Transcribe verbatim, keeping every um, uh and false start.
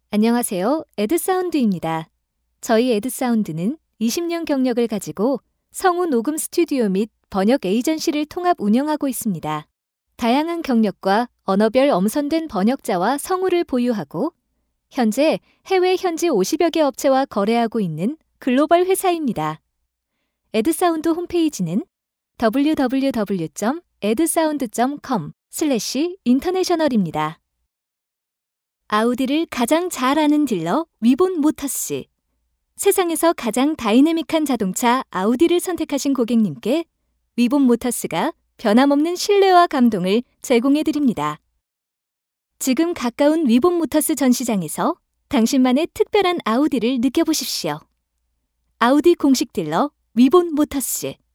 안녕하세요. 에드사운드입니다. 저희 에드사운드는 이십 년 경력을 가지고 성우 녹음 스튜디오 및 번역 에이전시를 통합 운영하고 있습니다. 다양한 경력과 언어별 엄선된 번역자와 성우를 보유하고 현재 해외 현지 오십여 개 업체와 거래하고 있는 글로벌 회사입니다. 에드사운드 홈페이지는 더블유 더블유 더블유 점 에드사운드 점 컴 슬래시 인터내셔널입니다. 아우디를 가장 잘 아는 딜러 위본 모터스. 세상에서 가장 다이내믹한 자동차 아우디를 선택하신 고객님께 위본 모터스가 변함없는 신뢰와 감동을 제공해드립니다. 지금 가까운 위본 모터스 전시장에서 당신만의 특별한 아우디를 느껴보십시오. 아우디 공식 딜러 위본 모터스.